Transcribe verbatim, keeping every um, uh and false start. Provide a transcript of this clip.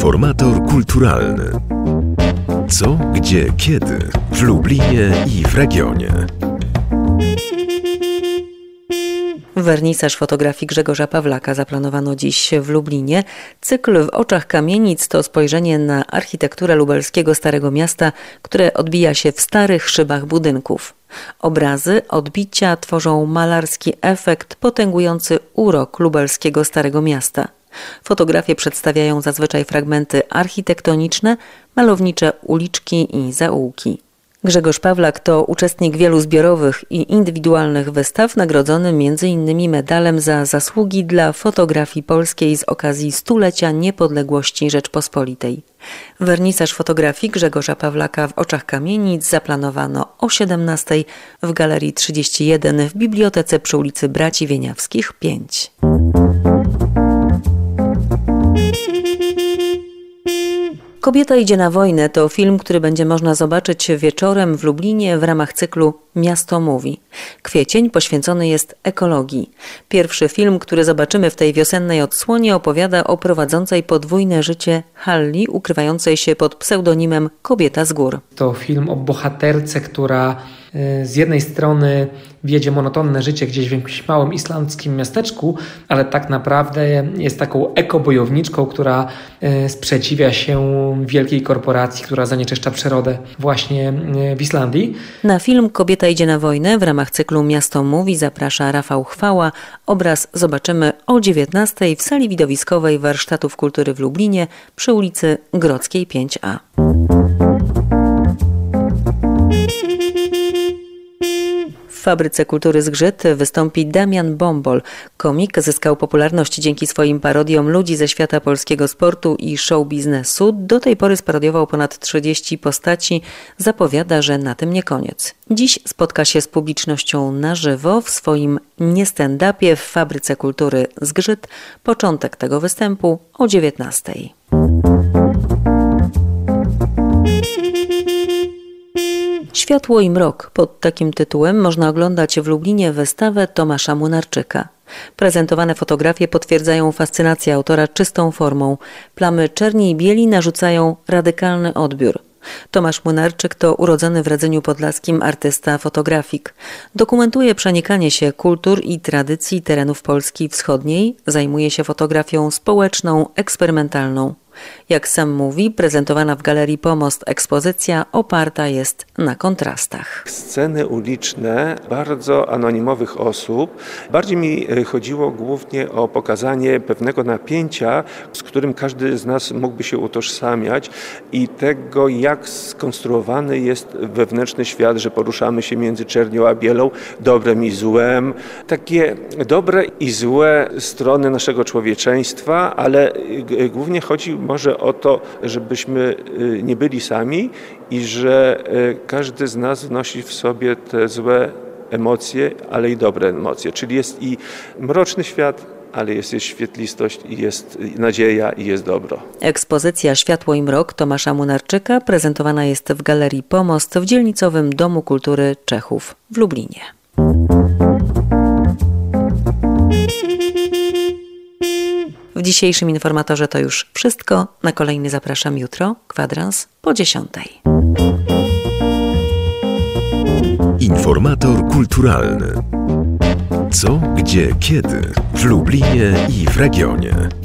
Informator kulturalny. Co, gdzie, kiedy w Lublinie i w regionie. Wernisaż fotografii Grzegorza Pawlaka zaplanowano dziś w Lublinie. Cykl W oczach kamienic to spojrzenie na architekturę lubelskiego Starego Miasta, które odbija się w starych szybach budynków. Obrazy, odbicia tworzą malarski efekt potęgujący urok lubelskiego Starego Miasta. Fotografie przedstawiają zazwyczaj fragmenty architektoniczne, malownicze uliczki i zaułki. Grzegorz Pawlak to uczestnik wielu zbiorowych i indywidualnych wystaw, nagrodzony między innymi medalem za zasługi dla fotografii polskiej z okazji stulecia niepodległości Rzeczpospolitej. Wernisaż fotografii Grzegorza Pawlaka w oczach kamienic zaplanowano o siedemnastej w Galerii trzydzieści jeden w Bibliotece przy ulicy Braci Wieniawskich pięć. Kobieta idzie na wojnę to film, który będzie można zobaczyć wieczorem w Lublinie w ramach cyklu Miasto mówi. Kwiecień poświęcony jest ekologii. Pierwszy film, który zobaczymy w tej wiosennej odsłonie, opowiada o prowadzącej podwójne życie Halli, ukrywającej się pod pseudonimem Kobieta z gór. To film o bohaterce, która z jednej strony wiedzie monotonne życie gdzieś w jakimś małym islandzkim miasteczku, ale tak naprawdę jest taką ekobojowniczką, która sprzeciwia się wielkiej korporacji, która zanieczyszcza przyrodę właśnie w Islandii. Na film Kobieta idzie na wojnę w ramach cyklu Miasto mówi zaprasza Rafał Chwała. Obraz zobaczymy o dziewiętnastej w sali widowiskowej Warsztatów Kultury w Lublinie przy ulicy Grodzkiej pięć a. W Fabryce Kultury Zgrzyt wystąpi Damian Bombol. Komik zyskał popularność dzięki swoim parodiom ludzi ze świata polskiego sportu i show biznesu. Do tej pory sparodiował ponad trzydzieści postaci. Zapowiada, że na tym nie koniec. Dziś spotka się z publicznością na żywo w swoim nie-stand-upie w Fabryce Kultury Zgrzyt. Początek tego występu o dziewiętnastej. Światło i mrok. Pod takim tytułem można oglądać w Lublinie wystawę Tomasza Młynarczyka. Prezentowane fotografie potwierdzają fascynację autora czystą formą. Plamy czerni i bieli narzucają radykalny odbiór. Tomasz Młynarczyk to urodzony w Radzeniu Podlaskim artysta fotografik. Dokumentuje przenikanie się kultur i tradycji terenów Polski Wschodniej, zajmuje się fotografią społeczną, eksperymentalną. Jak sam mówi, prezentowana w Galerii Pomost ekspozycja oparta jest na kontrastach. Sceny uliczne bardzo anonimowych osób. Bardziej mi chodziło głównie o pokazanie pewnego napięcia, z którym każdy z nas mógłby się utożsamiać i tego, jak skonstruowany jest wewnętrzny świat, że poruszamy się między czernią a bielą, dobrem i złem. Takie dobre i złe strony naszego człowieczeństwa, ale głównie chodzi może o to, żebyśmy nie byli sami i że każdy z nas wnosi w sobie te złe emocje, ale i dobre emocje. Czyli jest i mroczny świat, ale jest, jest świetlistość i jest nadzieja i jest dobro. Ekspozycja Światło i mrok Tomasza Młynarczyka prezentowana jest w Galerii Pomost w dzielnicowym Domu Kultury Czechów w Lublinie. W dzisiejszym informatorze to już wszystko. Na kolejny zapraszam jutro, kwadrans po dziesiątej. Informator kulturalny. Co, gdzie, kiedy w Lublinie i w regionie.